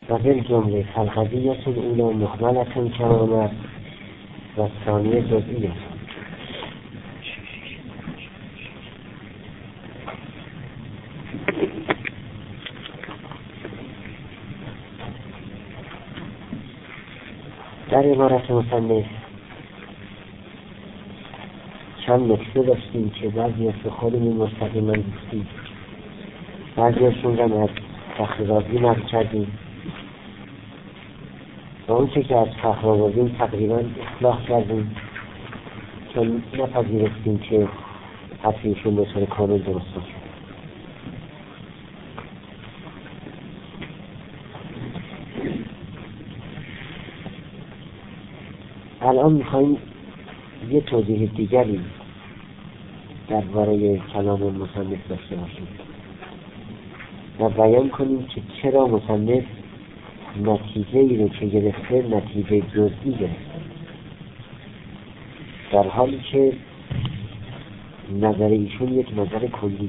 و بالجمله فالقضیة الاولى مخملة كما و الثانیه جزئیه. در عبارت مصنف چند نکته داشتیم که بعضی از خودمون مستقیما گفتیم، بعضی ازشون رو از فخرآوردی نقل کردیم و اون که از فخرآوردی تقریبا اصلاح کردیم چون نپذیرفتیم که حرفیشون به طور کامل درست باشه. الان میخواییم یه توضیح دیگری درباره کلام مصنف داشته باشیم و بیان کنیم که چرا مصنف نتیجه ای رو که گرفته نتیجه جزئی گرفته، در حالی که نظر ایشون یک نظر کلی.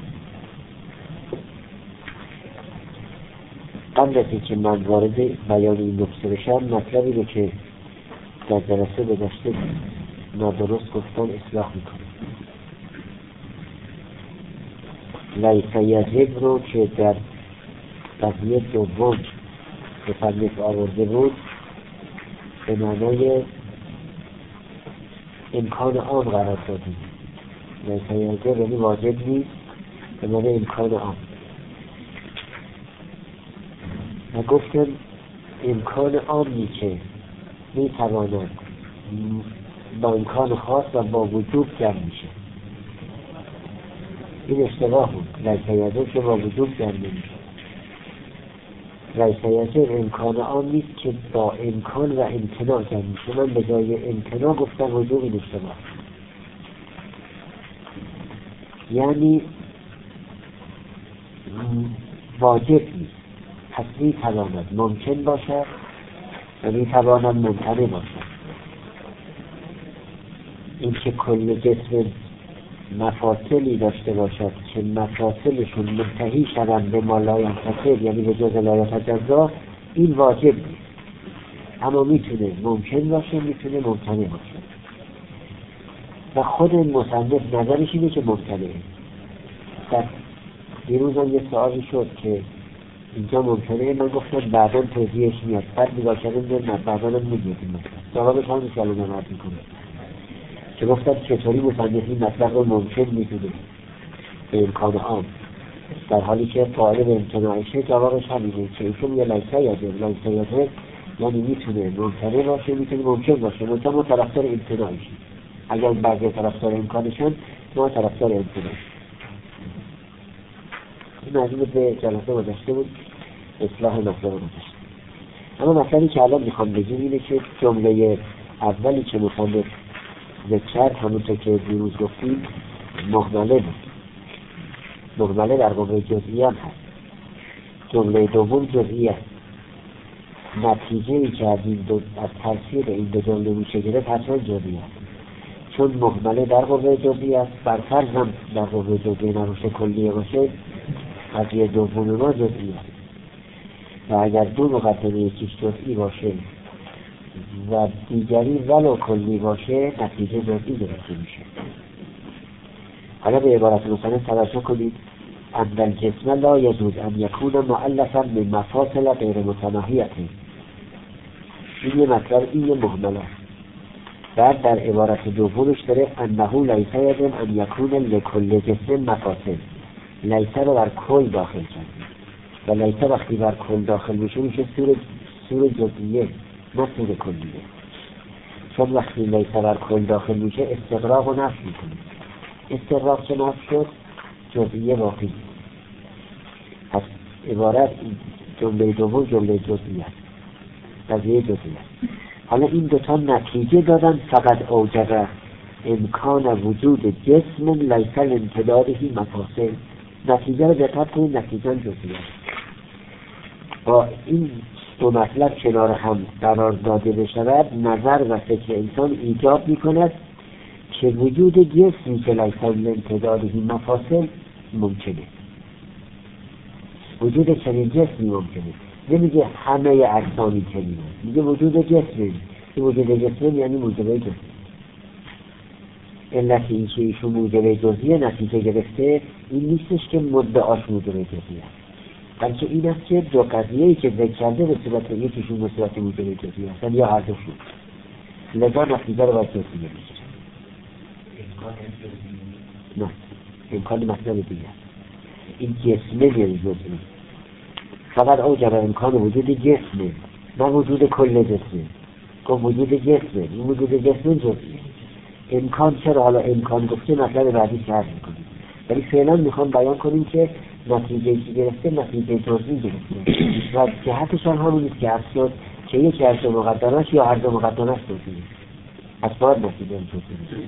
قبل از اینکه من وارد بیان این نکته بشم، مطلبی رو که در جلسه گذشته نادرست گفتن اصلاح میکنه. لیس یجب رو که در قضیه دوم مصنف آورده بود به معنای امکان عام قرار دادیم. لیس یجب یعنی واجب نیست، به معنای امکان عام. و گفتم امکان عامی که میتواند با امکان خاص و با وجوب جمع میشه، این اشتباه بود. لیس یجب که با وجوب جمع نمیشه. لیس یجب امکان عام نیست که با امکان و امتناع جمع میشه. من به جای امتناع گفتم وجوب، این اشتباه. یعنی واجب نیست، پس میتواند ممکن باشد و میتواند ممتنع باشد. این که کل جسم مفاصلی داشته باشد که مفاصلشون منتهی شدن به ما لا ینفصل، یعنی به جز لا یتجزا، این واجب نیست، اما میتونه ممکن باشه، میتونه ممتنع باشه. و خود مصنف نظرش اینه که ممتنعه. در دیروز هم یه سوالی شد که اینجا ممکنه، من گفتم بعدا توضیحش میاد، بعد نگاه کردم نه بعدا هم میگیدیم جوابش هم میشه الان عرض میکنه که گفتم چطوری مصنف این مطلب رو ممکن میدونه به امکان عام، در حالی که قائل به امتناعشه. جوابش همینه که ایشون یه لیس یجب یعنی میتونه ممتنع باشه، میتونه ممکن باشه، منتها ما طرفدار امتناعشیم. اگر بعضی طرفدار امکانشن، ما طرفدار امتناعشیم. این مجموع به جلسه گذشته بود، اصلاح مطلب گذشته. اما مطلبی که الان میخوام بگیم اینه که جمله اولی که مصنف ذکر کرد، همونطور که دیروز گفتیم، مهمله بود. مهمله در قوه جزئیه هم هست. جمله دوم جزئیه. نتیجه ای که از تفسیر این دو جمله میشه گرفت حتما جزئیه، چون مهمله در قوه جزئیه است. بر فرض هم در قوه جزئیه نباشه، کلیه باشه، قضیه دوم ما جزئی است. و اگر دو مقدمه یکیش جزئی باشه و دیگری ولو کلی باشه، نتیجه جزئی گرفته میشه. حالا به عبارت مصنف توجه کنید. ان الجسم لا یجوز ان یکون مؤلفا من مفاصل غیر متناهیه. این یه مطلب، این یه مهمله. بعد در عبارت دومش داره انه لیس یجوز ان یکون لکل جسم مفاصل. لیسه رو بر کل داخل کرد و لیسه وقتی بر کل داخل میشه سور جزئیه، نه سور کلیه. چون وقتی لیسه بر کل داخل میشه استغراق و نفی میکنه. استغراق چه نفی شد؟ جزئیه باقی. پس عبارت جمله دوم جمله جزئیه است، قضیه جزئیه است. حالا این دوتا نتیجه دادن فقط اوجب امکان وجود جسم لیس لامتدادهی مفاصل. نتیجه رو دقت کنید، نتیجه جزئیه. با این دو مطلب کنار هم قرار داده بشود، نظر و فکر انسان ایجاب میکند که وجود جسمی که لیس لامتدادهی مفاصل ممکنه. وجود چنین جسمی ممکنه. نمیگه همه اجسامی چنینه، میگه وجود جسم. وجود جسم یعنی موجبه جزئی. علت این که ایشون موجبه جزئی نتیجه گرفته این نیستش که مدعاش موجبه جزئی است، بلکه این است که دو قضیه‌ای که ذکر کرده به صورت یکیشون به صورت موجبه جزئی هستن یا هر دوشون، لذا نتیجه رو باید جزئی بگیره. نه، امکان مطلب دیگه این جسمه یعنی جزئی، فقط اوجب امکان وجود جسمه نه وجود کل جسمه. گفت وجود جسمه، این وجود جسمه جزئی. امکان چرا حالا امکان گفته مطلب بعدی شرح میکنیم، ولی فعلا میخوام بیان کنیم که نتیجه که گرفته نتیجه جزئی گرفته و جهتشان همونیست که اصلا که یکی از دو مقدمش یا هر دو مقدمش جزئی از باید نتیجه جزئی.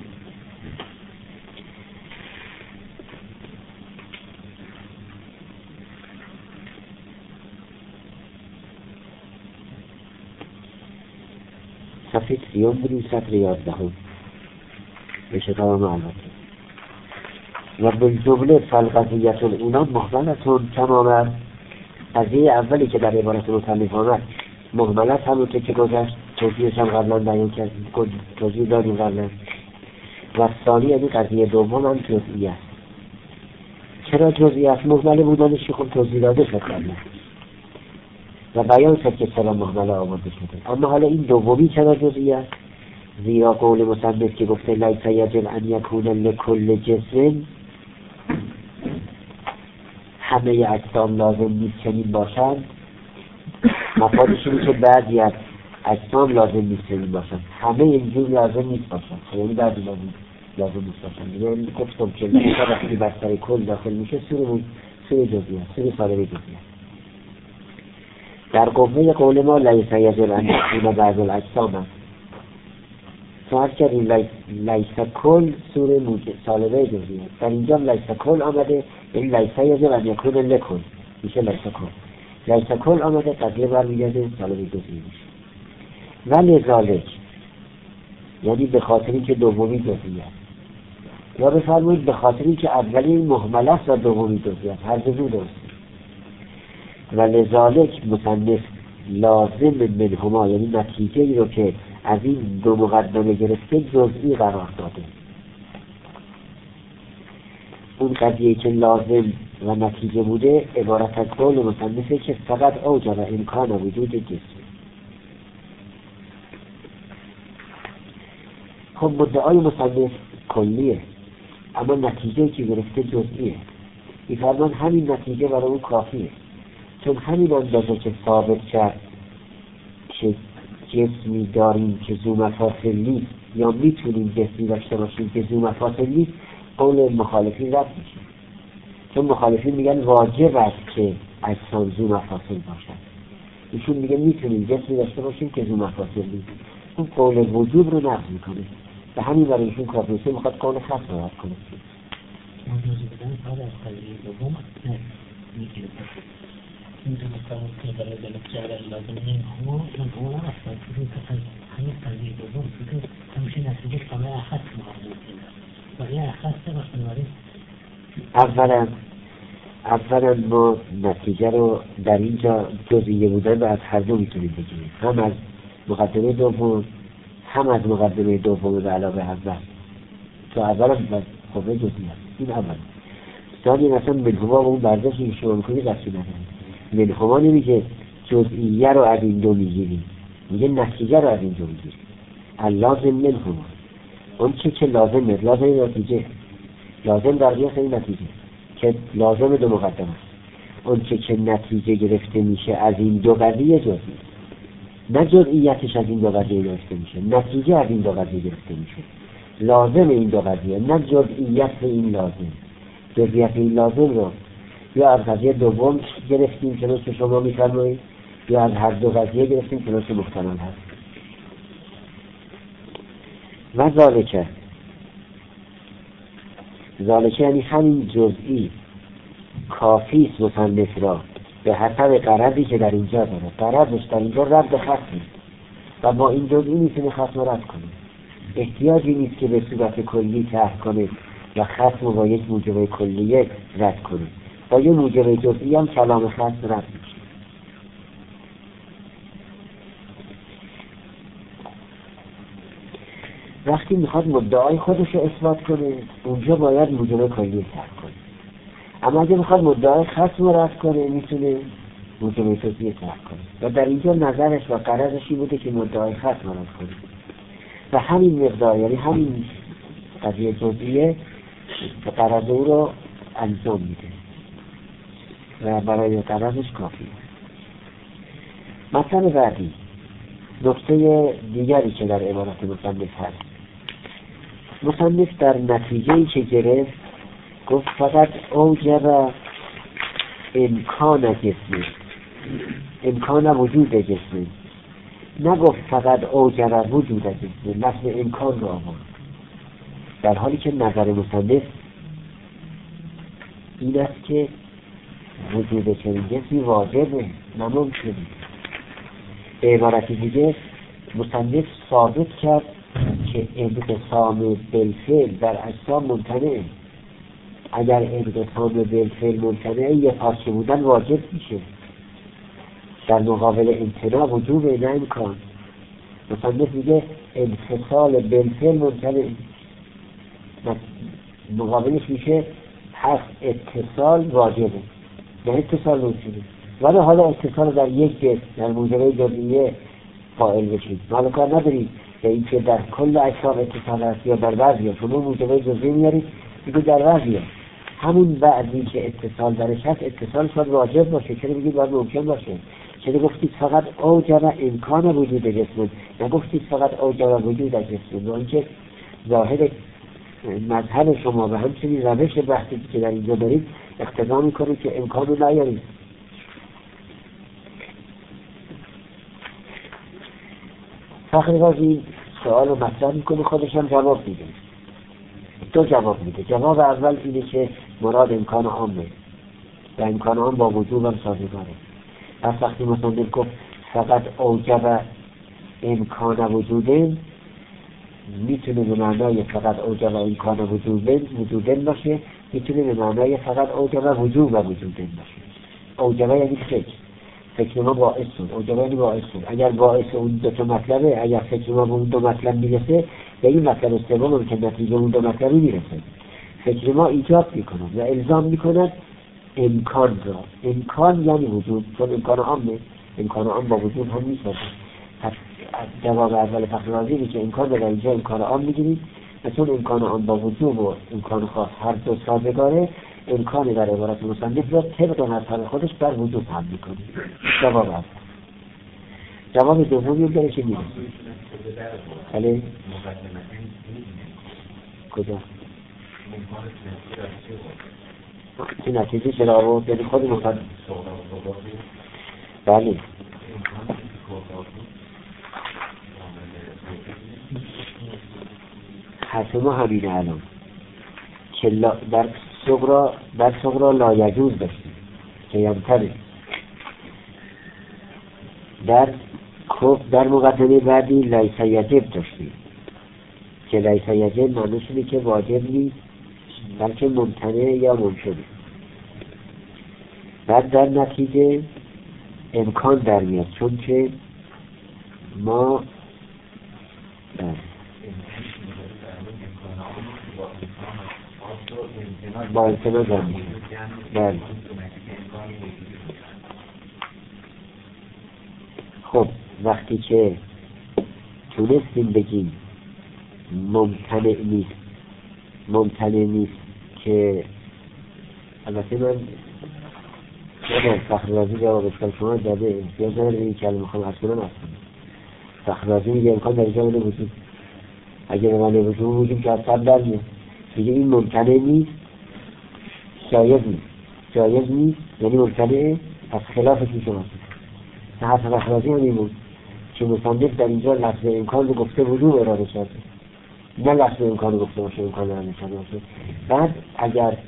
صفحه 30 بریم سطر 11 به شتاب معلومات و بالجمله فالقضیت الاولا محملتون تماما. قضیه اولی که در عبارت مصنف آمد محملت همونطور که گذشت توضیحش هم قبلا بیان کرد، توضیح دادیم قبلا. و ثانی یعنی قضیه دوم هم جزئی است. چرا جزئی است؟ محمله بودنش خب توضیح داده شد قبلا و بیان شد که چرا محمله آورده شده. اما حالا این دومی چرا جزئی است؟ زیرا قول مصنف که گفته لیس یجب ان یکون لکل جسم، همه اجسام لازم نیست چنین باشند. مفادش اینه که بعضی از اجسام لازم نیست چنین باشند، همه اینجور لازم نیست باشند، یعنی بعضی لازم نیست باشند. یعنی گفتم که وقتی بستر کل داخل میشه سور جزئی است، سور صادره جزئی است. در قوه قول ما لیس یجب ان یکون بعض الاجسام است. فرض کردیم لیس کل سور صالبه جزئی است، در اینجا لیس کل آمده، این لیس یجب ان یکون لکل میشه لیس کل. لیس کل آمده قضیه برمیگرده صالبه جزئی میشه. ولی ذالک یعنی به خاطر اینکه دومی جزئی است، یا بفرمایید به خاطر اینکه اولی محمل است و دومی جزئی است، هر دو درست. ولی ذالک مصنف لازم منهما یعنی نتیجه ای رو که از این دو مقدمه گرفته جزئی قرار داده. اون قضیه که لازم و نتیجه بوده عبارت از قول مصنفه که فقط اوجب امکان وجود جسم. خب مدعای مصنف کلیه، اما نتیجه که گرفته جزئیه. می‌فرمان همین نتیجه برای اون کافیه، چون همین اندازه که ثابت کرد که جسمی داریم که ذو مفاصل نیست یا میتونیم جسمی داشته باشیم که ذو مفاصل نیست، قول مخالفین رد میشه. چون مخالفین میگن واجب است که اجسام ذو مفاصل باشند، ایشون میگه میتونیم جسمی داشته باشیم که ذو مفاصل نیست. اون قول وجوب رو نقض میکنه، به همین برای ایشون کافی نیست، میخواد قول خاص رو رد کنه. موجود بودن کار از قضیه دوم میگیره. این مثلا که برای دلت جعل لازم این هو اصلا که همین قضیه دوم که همیشه نتیجه کامل اخص مقابل کنه و یه اخص باشه. اولا ما نتیجه رو در اینجا جزئیه بودن و از هر دو میتونیم بگیریم، هم از مقدمه دوم هم از مقدمه دوم به علاوه اول. تو اولا خب جزئی است، این اول. ثانی مثلا منهما و اون برداشت این شما میکنی رسی نداریم. منهما نمیگه جزئیه رو از این دو میگیریم، میگه نتیجه رو از این دو میگیریم. اللازم منهما اون که لازمه، لازم نتیجه، لازم در قیاس این نتیجه که لازم دو مقدم است. اون که نتیجه گرفته میشه از این دو قضیه جزئی، نه جزئیتش از این دو قضیه گرفته میشه، نتیجه از این دو قضیه گرفته میشه. لازم این دو قضیه، نه جزئیت این لازم. جزئیت این لازم رو یا از قضیه دوم گرفتیم که نصف شما میفرمایید، یا از هر دو قضیه گرفتیم که نصف محتمل هست. و ذالکه یعنی همین جزئی کافی است مصنف را به حسب غرضی که در اینجا داره. غرضش در اینجا رد خصم و با این جزئی میتونه خصم رد کنه، احتیاجی نیست که به صورت کلی طرح کنه و خصم با یک موجب کلیه رد کنه. با یک موجب جزئی هم کلام خصم رد میشه. وقتی میخواد مدعای خودش رو اثبات کنه اونجا باید موجب کلی ترک کنه. اما اگه میخواد مدعای خصم رو رفع کنه میتونه موجب جزئی ترک کنه و در اینجا نظرش و غرضش این بوده که مدعای خصم رو رفع کنه و همین مقدار، یعنی همین قضیه جزئیه به غرض او رو انجام میده و برای غرضش کافیه. مثلا بعدی نکته دیگری که در عبارت مصنف هست، مصنف در نتیجه‌ای که گرفت گفت فقط اوجب امکان جسمی، امکان وجود جسمی، نگفت فقط اوجب وجود جسمی، لفظ امکان رو آورد، در حالی که نظر مصنف این است که وجود چنین جسمی واجبه نممکنه. به عبارت دیگه مصنف ثابت کرد که انقسام بالفعل در اجسام ممتنعه. اگر انقسام بالفعل ممتنعه یه پارچه بودن واجب میشه، در مقابل امتناع وجوب نه امکان. مصنف میگه انفصال بالفعل ممتنعه، مقابلش میشه هست اتصال واجبه نه اتصال ممکنه. ولی حالا اتصال در یک جسم در موجبه جزئیه قائل بشید، حالا کار ندارید به این که در کل اجسام اتصال هست یا در بعضی ها، شما موجبه جزئی میارید میگه در بعضی ها همون بعضی که اتصال درش هست اتصال شاید واجب باشه، چرا بگید باید ممکن باشه؟ چرا گفتید فقط اوجب امکان وجود جسم، نگفتید فقط اوجب وجود جسم؟ و اینکه ظاهر مذهب شما و همچنین روش بحثی که در اینجا دارید اقتضا میکنه که امکان رو نیارید. فخررازی سوال رو مطرح میکنه، خودش هم جواب میده. دو جواب میده. جواب اول اینه که مراد امکان عامه و امکان عام با وجوب هم سازگاره. پس وقتی مصنف گفت فقط اوجب امکان وجوده، میتونه به معنای فقط اوجب امکان وجوده باشه، میتونه به معنای فقط اوجب وجوب و وجوده باشه. اوجب یعنی فکر ما باعث شد، اوجب یعنی باعث شد. اگر باعث اون دو تا مطلبه، اگر فکر ما به اون دو مطلب میرسه، به این مطلب سوم که نتیجه اون دو مطلبی میرسه، فکر ما ایجاب میکنه و الزام میکنه امکان را. امکان یعنی وجود، چون امکان عامه، امکان عام با وجود هم میسازه. پس جواب اول فخررازی که امکان در اینجا امکان عام میگیرید و چون امکان عام با وجود و امکان خاص هر دو سازگاره، امکان در عبارت مصنف را طبق مذهب خودش بر وجود هم میکنه. جواب اول. جواب دومی داره که میرسه. بله؟ کجا؟ این نتیجه چرا آورد؟ یعنی خود مصنف. بله. حرف ما همینه الان که در صغرا لا یجوز داشتیم که یمتنه، در مقدمه بعدی لیس یجب داشتیم که لیس یجب معنیش اینه که واجب نیست بلکه ممتنع یا ممکنه. بعد در نتیجه امکان در میاد، چون که ما با امتناع داریم. بله. خب وقتی که تونستیم بگیم ممتنع نیست که البته من فخررازی جوابش کنم شما داده امتیاز داره این کلمه میخوام از کنم فخررازی میگه امکان در جامعه وجود، اگه به معنی وجود که از سب در میاد میگه این ممتنع نیست، جایز نیست یعنی ممتنعه، پس خلافش میشه باشه. حرف فخررازی هم این که مصنف در اینجا لفظ امکان رو گفته وجود اراده کرده، نه لفظ امکان رو گفته باشه امکان اراده کرده باشه. بعد اگر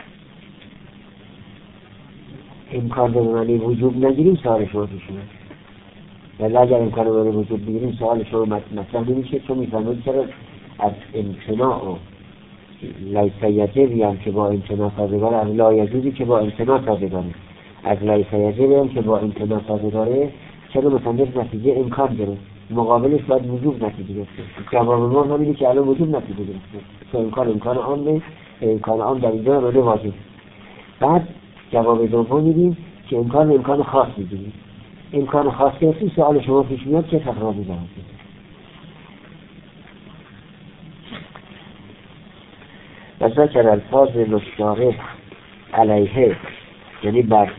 امکان رو به معنی وجود نگیریم سوال شما میشه، ولی اگر امکان رو به معنی وجود بگیریم سوال شما مطرح نمیشه، چون میفهمید چرا از امتناع و لیس یجب هم که با امتناع سازگاره، از لا یجوزی که با امتناع سازگاره، از لیس یجب هم که با امتناع سازگاره، چرا مصنف نتیجه امکان گرفت؟ مقابلش باید وجوب نتیجه گرفته. جواب ما همینه که الان وجوب نتیجه گرفته، چون امکان عامه، امکان عام در اینجا رو واجب. بعد جواب دوم میدیم که امکان خاص میدیم. امکان خاص گرفتی سوال شما پیش میاد که تقریبا جواب بدید. و ذکر الفاظ مشترک علیه، یعنی بر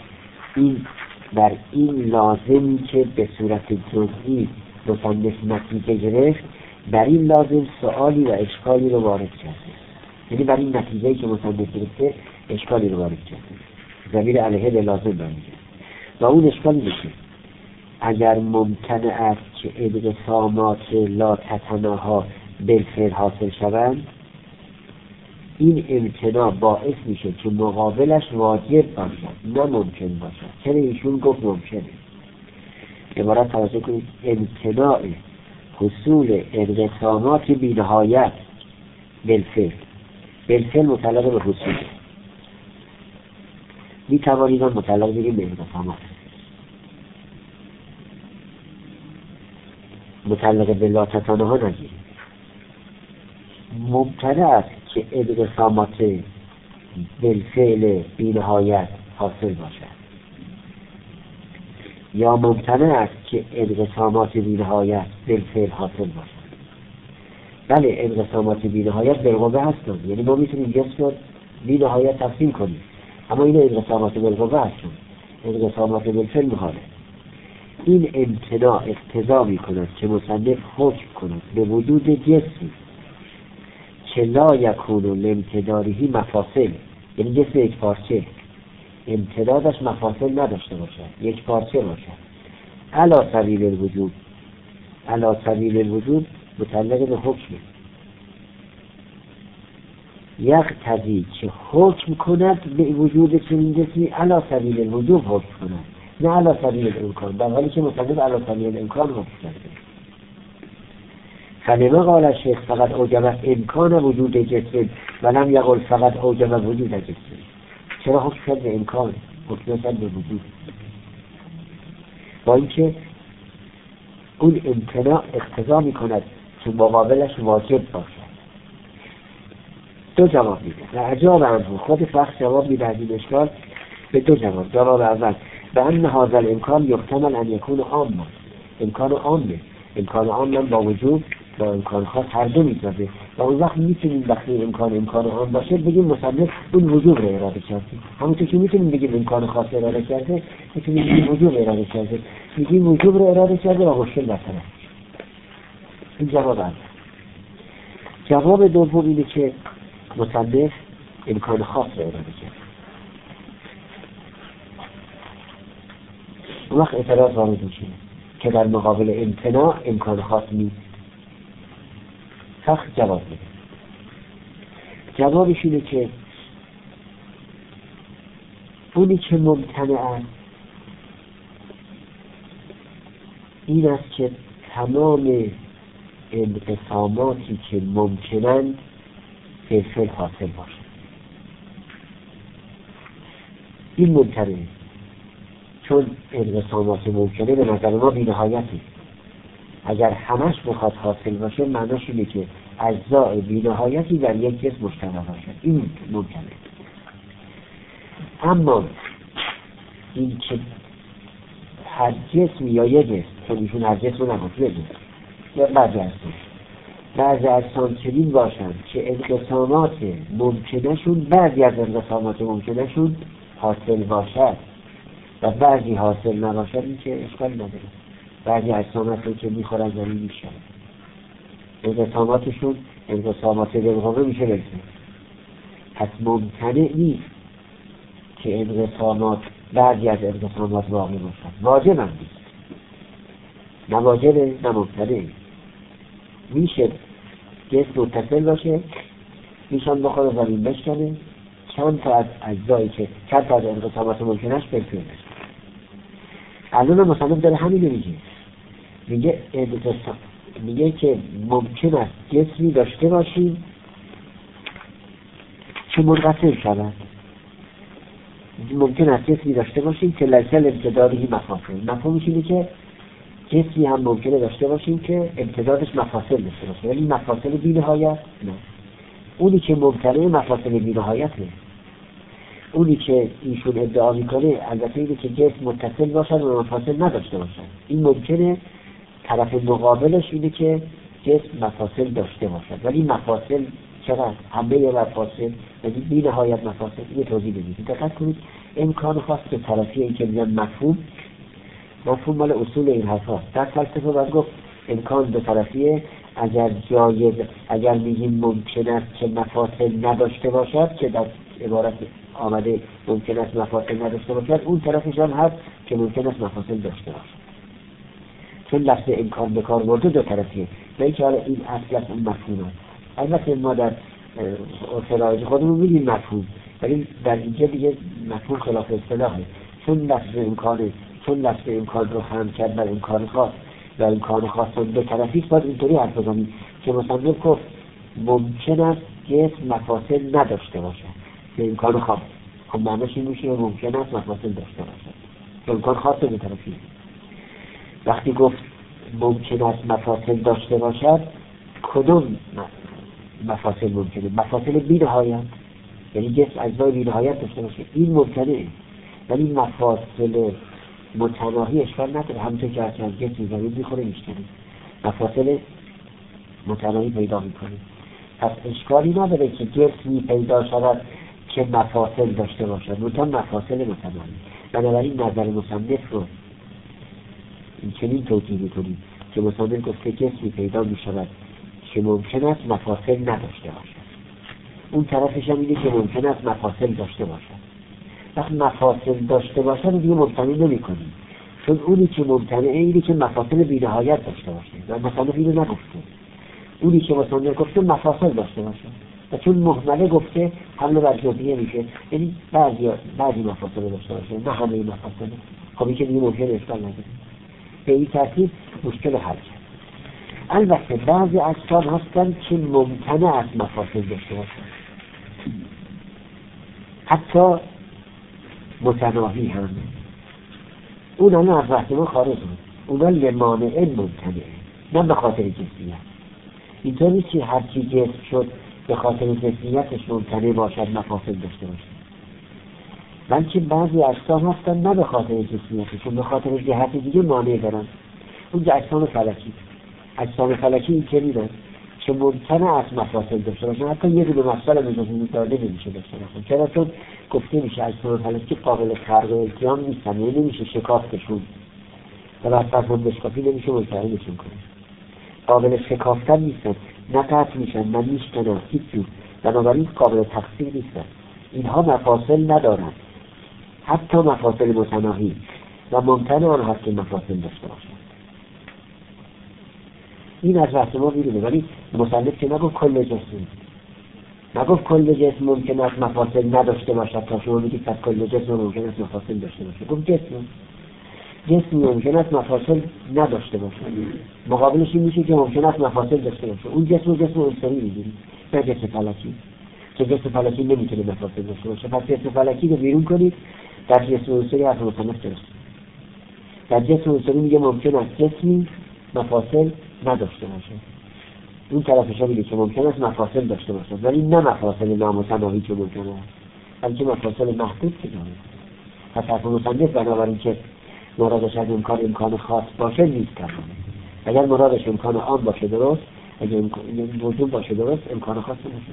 این لازمی که به صورت جزئی مصنف نتیجه گرفت، بر این لازم سؤالی و اشکالی رو وارد کرده. یعنی بر این نتیجه‌ای که مصنف گرفته اشکالی رو وارد کرده. ضمیر علیه به لازم برمیگرده و اون اشکالی میشه اگر ممتنع است که انقسامات لا تتناها بالفعل حاصل شوند، این امتناع باعث میشه که مقابلش واجب باشد نه ممکن باشد. چرا ایشون گفت ممکنه؟ عبارت توجه کنید، امتناع حصول انقسامات بی‌نهایت بالفعل متعلق به حصول، میتوانید آن متعلق بگیم به انقسامات، متعلق به لا تتناها نگیریم. ممتنع است که انقسامات بالفعل بی‌نهایت حاصل باشد، یا ممتنع است که انقسامات بی‌نهایت بالفعل حاصل باشد. بله، انقسامات بی‌نهایت بالقوه هستند، یعنی ما میتونیم جسم رو بی‌نهایت تقسیم کنیم، اما این انقسامات بالقوه هستند، انقسامات بالفعل محاله. این امتناع اقتضا می‌کند که مصنف حکم کند به وجود جسمی که لا یکون لامتدادی مفاصل، یعنی جسم یک پارچه امتدادش مفاصل نداشته باشد، یک پارچه باشد، علی سبیل الوجود متعلق به حکم، یقتضی که حکم کند به وجود چنین جسمی، علی سبیل الوجود حکم کند نه علی سبیل الامکان، در حالی که مصنف علی سبیل الامکان حکم کرده. فلما قال الشیخ فقط اوجب امکان وجود جسم ولم یقل فقط اوجب وجود جسم؟ چرا حکم کرد به امکان، حکم کرد به وجود؟ با اینکه اون امتناع اقتضا می کند که مقابلش واجب باشد. دو جواب میده و عجاب عنه، خود فخر جواب میده از این اشکال به دو جواب. جواب اول به ان هذا الامکان یحتمل ان یکون عاما، امکان عام با وجود با امکان خاص هر دو میتونه، و اون وقت میتونیم وقتی امکان عام باشه بگیم مصنف اون وجود رو اراده کرده. همونطور که میتونیم بگیم امکان خاص اراده کرده، میتونیم بگیم وجود اراده کرده، میگیم وجود رو اراده کرده و مشکل برطرف. این جواب اول. جواب دوم اینه که مصنف امکان خاص رو اراده کرده. اون وقت اعتراض وارد میشه که در مقابل امتناع امکان خاص نیست. فخر جواب میده. جوابش اینه که اونی که ممتنع است این است که تمام انقساماتی که ممکنند بالفعل حاصل باشه. این ممتنعه، چون انقسامات ممکنه به نظر ما بی‌نهایتی. اگر همش بخواد حاصل باشه معناش اینه که اجزاء بی‌نهایتی در یک جسم مشترک باشه. این ممکنه. اما این که هر جسم یا یک جسم، چون ایشون هر جسم رو نگفت، یک جسم یا بعضی اجسام چنین باشند که انقسامات ممکنهشون، بعضی از انقسامات ممکنهشون حاصل باشد و بعضی حاصل نباشد، این که اشکال نداره. بعضی اجسام هستن که میخورن زمین میشن، انقساماتشون انقسامات بالقوه میشه بلسن. پس ممتنع نیست که انقسامات، بعضی از انقسامات واقع باشد. واجب هم نیست، نه واجبه نه ممتنعه. میشه جسم متصل باشه، میشن بخوره زمین بشکنه، چند تا از اجزایی که چند تا از انقسامات ممکنهش بلسن بشه. الان مصنف داره همین میگه که ممکن است جسمی داشته باشیم که منقسم شود. ممکن است جسمی داشته باشیم که لیس لامتدادی مفاصل. مفهومش اینه که جسمی هم ممکنه داشته باشیم که امتدادش مفاصل داشته باشه، ولی مفاصل بی‌نهایت نه. اونی که ممکنه مفاصل بی‌نهایته. اونی که ایشون ادعا میکنه البته اینه که جسم متصل باشد و مفاصل نداشته باشد. این ممکنه. طرف مقابلش اینه که جسم مفاصل داشته باشد، ولی مفاصل چقدر؟ همه مفاصل، یعنی بی‌نهایت مفاصل. یه توضیح بدید. دقت کنید، امکان خاص به طرفی این که میگن مفهوم مال اصول این حرف هاست. در فلسفه باید گفت امکان به طرفیه اگر جایز، اگر میگیم ممکن است که مفاصل نداشته باشد، که در عبارت آمده ممکن است مفاصل نداشته باشد، اون طرفش هم هست که ممکن است مفاصل داشته باشد. چون لفظ امکان به کار برده دو طرفیه. و اینکه حالا این اصل است، اون مفهوم هست. البته ما در اصطلاح خودمون میگیم مفهوم، ولی در اینجا دیگه مفهوم خلاف اصطلاحه. چون لفظ امکان رو هم کرد بر امکان خاص و امکان خاص رو به طرفی باید اینطوری حرف بزنیم که مصنف گفت ممکن است جسم مفاصل نداشته باشد به امکان خاص. خب معنیش این میشه ممکن است مفاصل داشته باشد به امکان خاص به طرفی. وقتی گفت ممکن است مفاصل داشته باشد، کدوم مفاصل ممکنه؟ مفاصل بی‌نهایت، یعنی جسم اجزای بی‌نهایت داشته باشه، این ممکنه. ولی مفاصل متناهی اشکال نداره، همونطور که از جسم زمین میخوره میشکنه، مفاصل متناهی پیدا میکنه. پس اشکالی نداره که جسمی پیدا شود که مفاصل داشته باشد، منتها مفاصل متناهی. بنابراین نظر مصنف رو این چنین توجیه میکنیم که مصنف گفته جسمی پیدا میشود که ممکن است مفاصل نداشته باشد، اون طرفش هم اینه که ممکن است مفاصل داشته باشد. وقت مفاصل داشته باشد دیگه ممتنع نمی کنیم، چون اونی که ممتنعه اینه که مفاصل بی‌نهایت داشته باشه و مصنف اینو نگفته. اونی که مصنف گفته مفاصل داشته باشه و چون مهمله گفته حمله بر جزئیه میشه، یعنی بعضی مفاصل داشته باشه نه همه مفاصل. خب این که دیگه ممکنه اشکال نداره. به این ترتیب مشکل حل کرد. البته بعضی اجسام هستن که ممتنع است مفاصل داشته باشن، حتی متناهی هم، اونا از وقت ما خارج هم، اونا لمانع ممتنعه، نه به خاطر جنسیت. اینطور نیست که هر چی جسم شد به خاطر جنسیتش ممتنع باشد مفاصل داشته باشد، بلکه بعضی اجسام هستن نه به خاطر جنسیتشون، به خاطر جهت دیگه مانع دارن. اونجا اجسام فلکی این که میدن که ممکنه از مفاصل داشته باشن، حتی یه دونه مفصل اجازه داده نمیشه داشته باشن. چرا؟ چون گفته میشه اجسام فلکی قابل خرق و التیام نیستن، یعنی نمیشه شکافتشون و بعد فرمان بشکافی نمیشه ملتهمشون کنه، قابل شکافتن نیستن، نه قطع میشن نه میشکنن هیچ جور، بنابراین قابل تقسیم نیستن. اینها مفاصل ندارن، حتی مفاصل متناهی، و ممکنه آن هست که مفاصل داشته باشن. این از وقت ما بیرونه، ولی مصنف که نگفت کل جسم ممکن است مفاصل نداشته باشد تا شما میگید پس کل جسم ممکن است مفاصل داشته باشد. گفت جسم ممکن است مفاصل نداشته باشد، مقابلش این میشه که ممکن است مفاصل داشته باشد. اون جسم عنصری میگیریم، نه جسم فلکی، که جسم فلکی نمیتونه مفاصل داشته باشه. پس جسم فلکی رو بیرون کنید، در جسم عنصری حرف مصنف درست. در جسم عنصری میگه ممکن است جسمی مفاصل نداشته باشه، اون طرفش میگه که ممکن است مفاصل داشته باشه، ولی نه مفاصل نامتناهی که ممکنه است، بلکه مفاصل محدود که داره. پس حرف مصنف بنابراین که مرادش از امکان خاص باشه نیست کرده. اگر مرادش امکان عام باشه درست، اگر وجود باشه درست، امکان خاص نمیشه.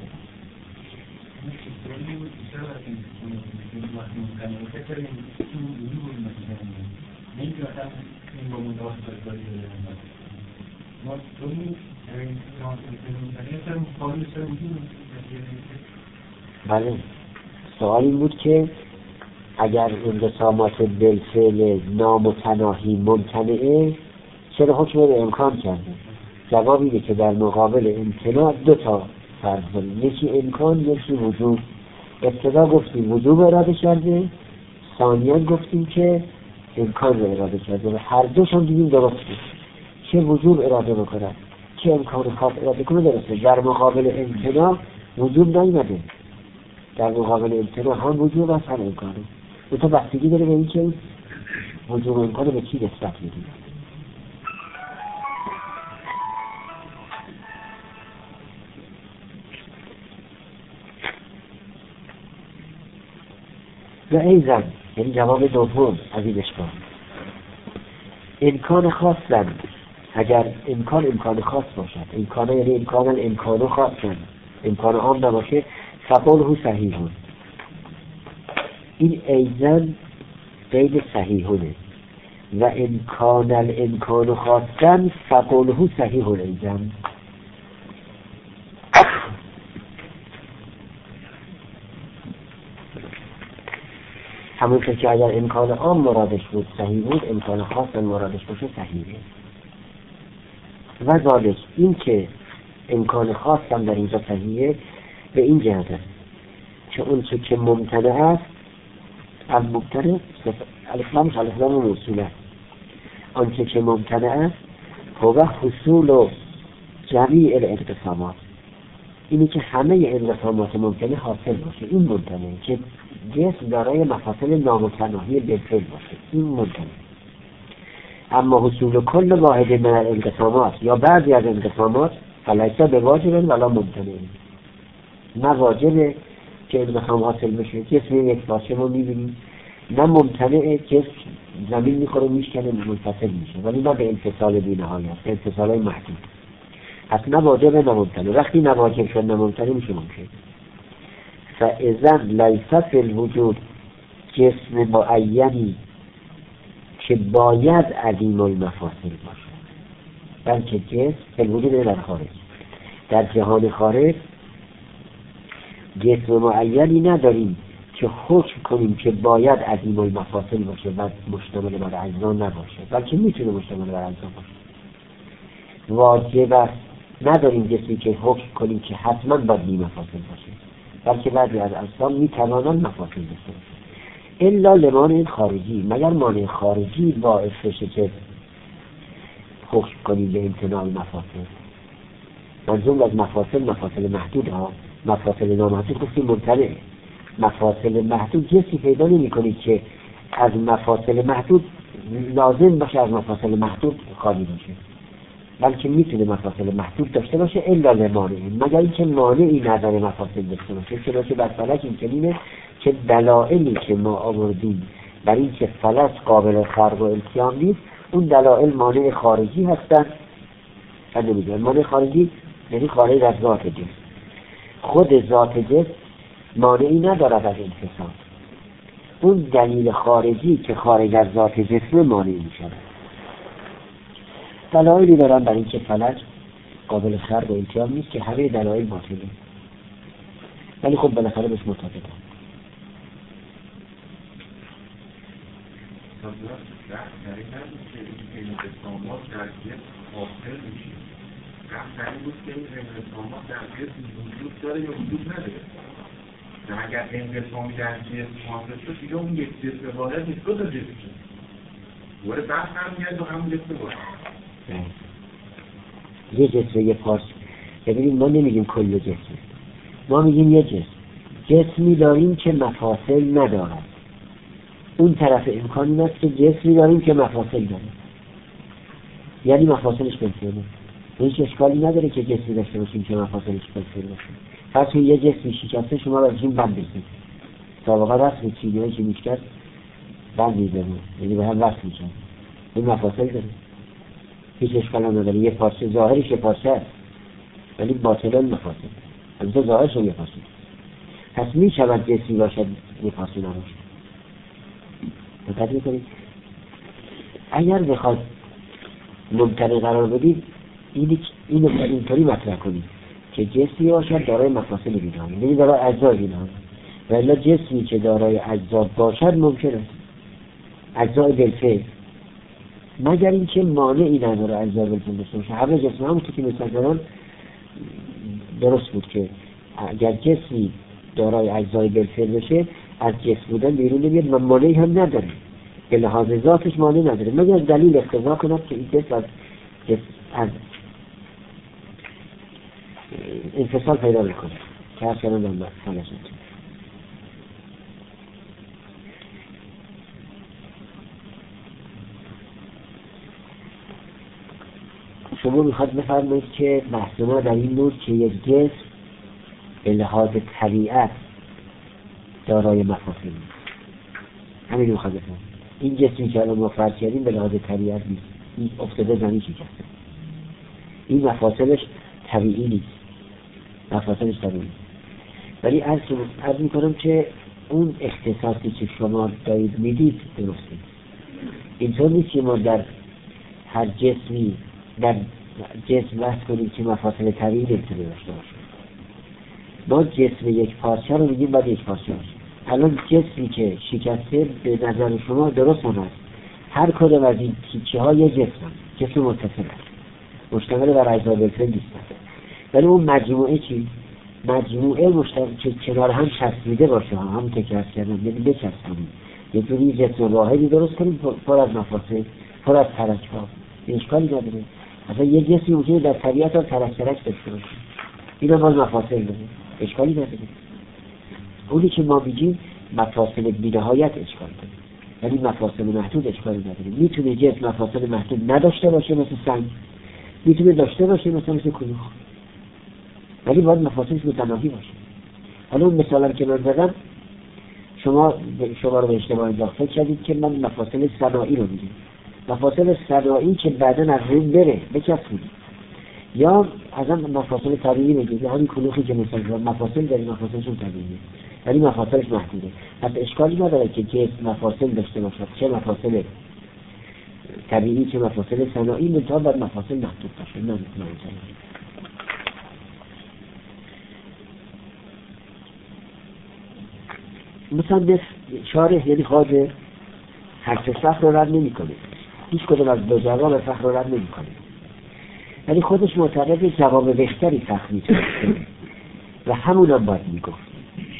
بله، سوال این بود که اگر انقسامات بالفعل نامتناهی ممتنعه چرا حکم به امکان کرده؟ جواب اینه که در مقابل امتناع دو تا فرض داریم، یکی امکان یکی وجود. ابتدا گفتیم وجود اراده کرده، ثانیاً گفتیم که امکان رو اراده کرده و هر دوشون دیدیم درست بود. چه وجود اراده بکنه چه امکان خاص اراده کنه درسته. در مقابل امتناع وجود نیامده، در مقابل امتناع هم وجود هست هم امکانه. تو بستگی داره به این که وجود امکانه به چی نسبت میدیم. و ایزن، یعنی جواب دوم از این اشکال. امکان خاصن، اگر امکان خاص باشد، امکانه یعنی امکانو خاصن، امکان عام نباشه، فقوله صحیحون. این ایزن غیر صحیحونه و امکان خاصن فقوله صحیحون ایزن. همون که اگر امکان عام مرادش بود صحیح بود، امکان خاص مرادش باشه صحیحه. و ذالک، این که امکان خاص هم در اینجا صحیحه به این جهت است که اون که ممتنع است از ممتنع الاسلام موصوله، آنچه که ممتنع است هو حصول و جمیع الانقسامات، اینی که همه انقسامات ممکنه حاصل باشه، این ممکنه که جسم دارای مفاصل نامتناهی بالفعل باشه، این ممکنه. اما حصول کل واحد من الانقسامات یا بعضی از انقسامات فلیسا به واجب ولا ممکنه، نه واجبه که انقسام حاصل بشه، جسم یک باشه ما میبینیم، نه ممکنه که زمین میخوره میشکنه منفصل میشه، ولی نه به انفصال بی نهایت، به انفصال های محدود. اصلا واجبه نه ممکنه، وقتی نه واجب شد نه ممکنه میشه ممکن. فاذا لیس فی الوجود جسم معینی که باید عدیم المفاصل باشه، بلکه جسم فی الوجود در خارج، در جهان خارج جسم معینی نداریم که حکم کنیم که باید عدیم المفاصل باشه و مشتمل بر اجزا نباشه، بلکه میتونه مشتمل بر اجزا باشه. واجب است نداریم جسمی که حکم کنیم که حتما باید بی مفاصل باشه، بلکه بعضی از اجسام میتوانند مفاصل داشته باشه. الا لمانع خارجی، مگر مانع خارجی باعث بشه که حکم کنیم به امتناع مفاصل. منظور از مفاصل محدود ها، مفاصل نامحدود گفتیم ممتنع. مفاصل محدود جسمی پیدا نمی کنید که از مفاصل محدود لازم باشه از مفاصل محدود خالی باشه، بلکه میتونه مفاصل محدود داشته باشه الا لمانعی، مگر اینکه مانعی نداره مفاصل داشته باشه. چرا که بر فلک این کنینه که دلائلی که ما آوردیم بر این که فلک قابل خرق و التیام نیست، اون دلائل مانع خارجی هستن. مانع خارجی یعنی خارج از ذات جسم، خود ذات جسم مانعی ندارد از انفصال، اون دلیل خارجی که خارج از ذات جسم مانع میشه. دلایلی دارن برای اینکه فلک قابل خرق و التیام نیست که همه دلایل باطله، ولی خب بالاخره بهش مطابقه. در این نبود که این انقسامات در جسم حاصل میشه، در این بود که این انقسامات در جسم وجود داره یا وجود نداره. اگر انقسامی در جسم حاصل شد دیگه اون یک جسم واحد نیست، دو تا جسم شد، وارد بحث هم میاد و همون جسم واحد یه جسم یه پارس. ببینید ما نمیگیم کل جسم، ما میگیم یه جسمی داریم که مفاصل ندارد. اون طرف امکانی نیست که جسمی داریم که مفاصل داره، یعنی مفاصلش بلفله. هیچ اشکالی نداره که جسمی داشته باشیم که مفاصلش بلفله باشه. پس یه جسمی شکسته شما باشیم بند بزنید، سابقا رسم چیزی که میشکست بند میزنید، یعنی به هم وصل میشن، این مفاصل داره، هیچ اشکال نداره. یه پارچه ظاهرش یه پارچه است ولی باطلا مفاصل، البته ظاهرش یه پارچه. پس میشود جسمی باشد یه پارچه نباشه. دقت میکنید اگر بخواد ممتنع قرار بدید اینو اینطوری مطرح کنید که جسمی باشد دارای مفاصل بینهایی، یعنی دارای اجزا بینهایی، و الا جسمی که دارای اجزا باشد ممکن است اجزای بالفعل، مگر اینکه مانعی نداره اجزای بالفعل داشته باشه. همه جسم هم که مثلا دارن درست بود که اگر جسمی دارای اجزای بالفعل بشه از جسم بودن بیرون نمیاد و مانعی هم نداره، به لحاظ ذاتش مانع نداره، مگر دلیل اقتضا کند که این جسم از انفصال پیدا میکنه که هر کنم هم فلش نتونه. شما میخواد بفرمایید که بحث ما در این نوع که یک جسم به لحاظ طبیعت دارای مفاصل نیست. همین رو خواهد بفهم. این جسمی که الان ما فرض کردیم به لحاظ طبیعت نیست، این افتاده زمین شکسته، این مفاصلش طبیعی نیست، مفاصلش طبیعی نیست. ولی عرض میکنم که اون اختصاصی که شما دارید میدید درسته. اینطور نیست که ما در هر جسمی در جسم بحث کنیم که مفاصل طبیعی نمیتونه داشته باشه. ما جسم یک پارچه رو میگیم بعد یک پارچه باشه. الان جسمی که شکسته به نظر شما درست هست، هر کدام از این تیکه ها یه جسم متصل است، مشتمل بر اجزای بالفعل نیستند. ولی اون مجموعه چی؟ مجموعه که کنار هم چسبیده باشه، هم تکرار کردن، یعنی بچسبونیم یه جوری جسم واحدی درست کنیم پر از مفاصل، پر از ترک‌ها. اشکالی نداره. اصلا یه جسمی ممکنه در طبیعت هم ترک داشته باشه، اینا باز مفاصل داره، اشکالی نداره. اونی که ما میگیم مفاصل بی‌نهایت اشکال داره، ولی مفاصل محدود اشکالی نداره. میتونه جسم مفاصل محدود نداشته باشه مثل سنگ، میتونه داشته باشه مثل کلوخ، ولی باید مفاصلش متناهی باشه. حالا اون مثالی که من زدم شما رو به اشتباه انداخت، فکر کردید که من مفاصل صناعی رو میگم. مفاصل صناعی که بعداً از روم بره بچسبونید، یا از هم مفاصل طبیعی بگید، همین کلوخی که مثلا مفاصل داره، مفاصلشون طبیعیه ولی مفاصلش محدوده. پس اشکالی نداره که جسم مفاصل داشته باشد، چه مفاصل طبیعی چه مفاصل صناعی، منتها باید مفاصل محدود باشه. نه مصنف شارح یعنی خواجه حرف فخر رو رد نمی کنه، هیچ کدوم از دو جواب فخر رو رد نمی کنه، ولی خودش معتقد جواب بهتری فخر می کنه و همون هم باید می گفت.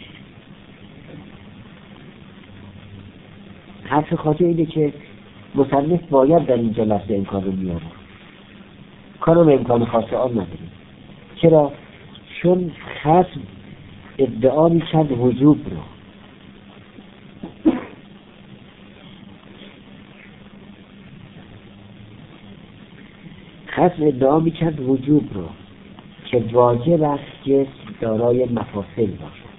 حرف خواجه اینه که مصنف باید در اینجا لفظ امکان رو می آورد، کارم امکان خاصه آن نداریم. چرا؟ چون خصم ادعا می کرد وجوب رو، خصم ادعا می کرد وجوب رو که واجب است جسم دارای مفاصل باشد.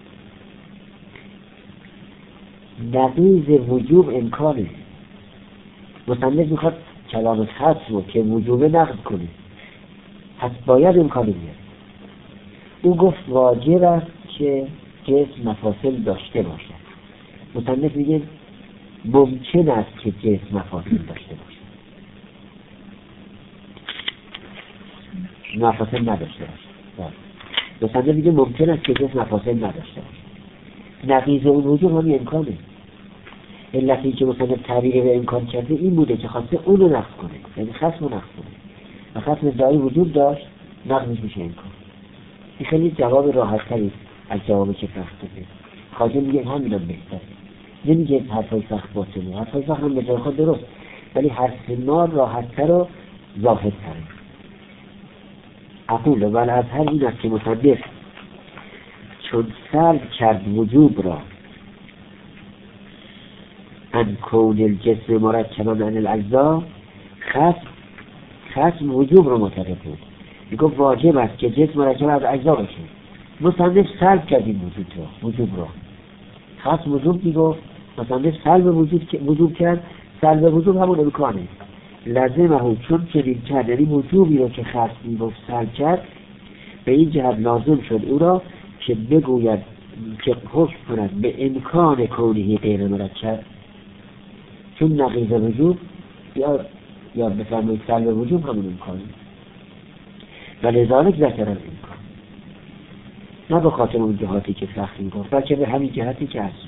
نقیض وجوب امکانه. مصنف میخواد کلام خصم رو که وجوبه نقض کنه، پس باید امکانه بیاد. او گفت واجب است که جسم مفاصل داشته باشد. مصنف میگه ممکن است که جسم مفاصل داشته باشد، مفاصل نداشته باشه. مصنف میگه ممکن است که جسم مفاصل نداشته باشه. نقیض اون وجوب همین امکانه. علتی که مصنف تعبیر به امکان کرده این بوده که خواسته اون رو نقض کنه، یعنی خصم رو نقض کنه و خصم ادعای وجود داشت، نقضش میشه امکان. این خیلی جواب راحت تری از جوابی که فخر داده. خواجه میگه همین هم بهتره، نمیگه حرفای فخر باطله، حرفای فخر هم به جای خود درست، ولی حرف ما راحت تر و ظاهر تره. اقول ولی از هر این است که مصنف چون سلب کرد وجوب را ان کون الجسم مرکبا عن الاجزا، خصم وجوب رو معتقد بود، میگه واجب است که جسم مرکب از اجزا باشه. مصنف سلب کرد این وجوب رو. خصم وجوب میگه، مصنف سلب وجوب کرد. سلب وجوب همون امکانه. لازمه چون چنین کرد، یعنی وجوبی رو که خصم میگفت سلب کرد، به این جهت لازم شد او را که بگوید که حکم کند به امکان کونهی غیر مرکب، چون نقیض وجوب یا بفرمایید سلب وجوب همون امکانه و لذالک ذکر الامکان، نه به خاطر اون جهاتی که فخر میگفت، بلکه به همین جهتی که هست.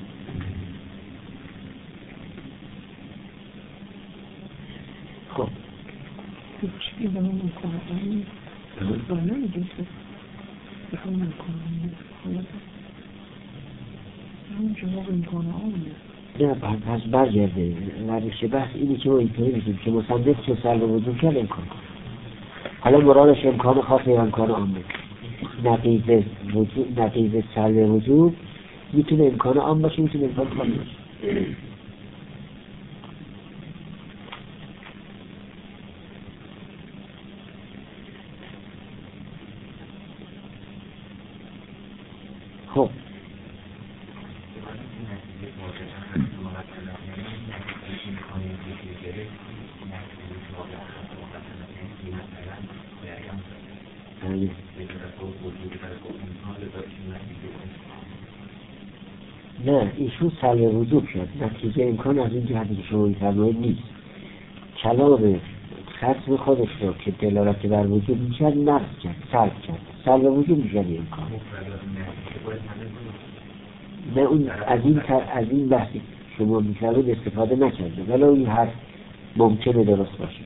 خب چی به من میکنه با نمیگه که بخوام میکنم همون جواب میکنه نه پس برگرده نرشه بحث اینی که ما اینطوری بگیم که مصنف چه سلب وجود کرد امکان کنه. حالا مرادش امکان خاص یا امکان عامه. نقیض سلب وجود میتونه امکان عام باشه، میتونه امکان خاص باشه. خب نه ایشون سلب وجوب شد. نتیجه امکان از این جهتی که شما می‌فرمایید نیست. کلام خصم خودش رو که دلالت بر وجوب میشد نقص کرد، سلب کرد. سلب وجوب میشد امکان. نه اون از این بحثی شما می‌فرمایید استفاده نکرده، ولی این حرف ممکنه درست باشه.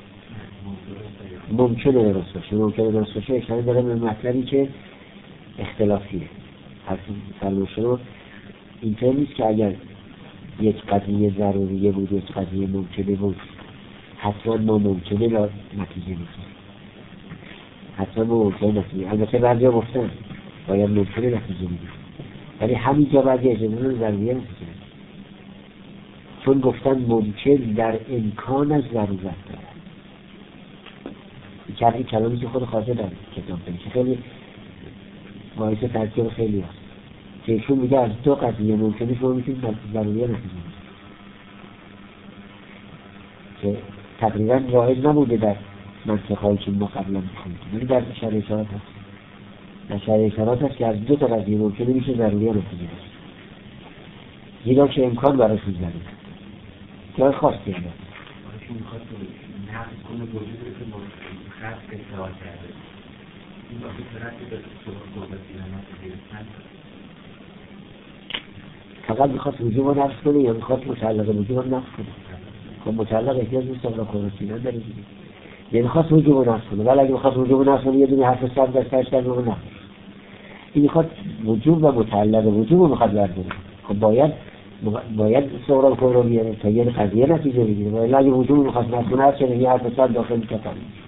ممکنه درست باشه اشاره داره به مطلبی که اختلافیه. حرف فرمای شما اینطور نیست که اگر یک قضیه ضروریه بود یک قضیه ممکنه بود حتما ما ممکنه نتیجه میگیریم. حتما ما ممکنه نتیجه، البته بعضیا گفتن باید ممکنه نتیجه میگیریم، ولی همینجا بعضی اجازه ضروریه نتیجه، چون گفتن ممکن در امکان از ضرورت داره. این کلامی که خود خاطر داره کتاب داره که خیلی باعث ترکیب خیلی هست که ایشون میگه از دو قضیه ممکنه شما میتونید ضروریه نتیجه میگیرید که تقریبا رایج نبوده در منطقه‌هایی که ما قبلا می‌خوندیم، ولی در شرح اشارات هست. در شرح اشارات هست که از دو تا قضیه ممکنه میشه ضروریه نتیجه میگیرید، زیرا که امکان براشون ضروره. جای خاصی هست ایشون می‌خواد نقص کنه وجود که خاص اصلاح کرده. این وقتی طرفی به صورت فقط میخواد وجوب رو نفس کنه یا میخواد متعلق وجوب رو نفس کنه؟ خب متعلق احتیاج نیست صبر کنه داره دیگه. یعنی میخواد وجوب رو نفس کنه، ولی اگه میخواد وجوب رو نفس کنه یه دونه حرف 100 درصدش در واقع نفس. این میخواد وجوب و متعلق وجوب رو میخواد برداره. خب باید صبر کنه بیاره تا یه قضیه نتیجه بگیره. ولی اگه وجوب رو میخواد نفس کنه هر چه یه حرف 100 داخل میکنه.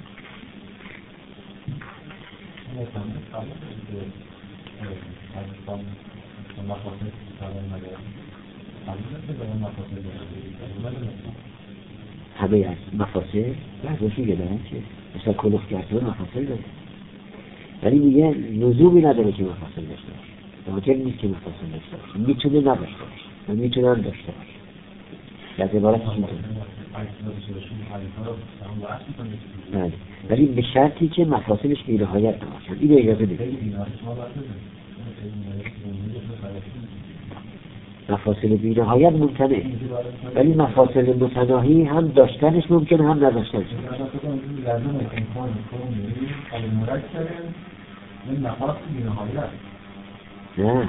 همه از مفاصل بعضیشون یه دارن که مثلا کلوف کرده مفاصل داره، ولی میگه لزومی نداره که مفاصل داشته باشه. ممکن نیست که مفاصل داشته باشه، میتونه نداشته باشه و میتونه هم داشته باشه. در عبارت اینطوره، ولی به شرطی که مفاصلش بی‌نهایت نباشن. اینو اجازه بده. مفاصل بی‌نهایت ممکنه، ولی مفاصل متناهی هم داشتنش ممکنه هم نداشتنش. نه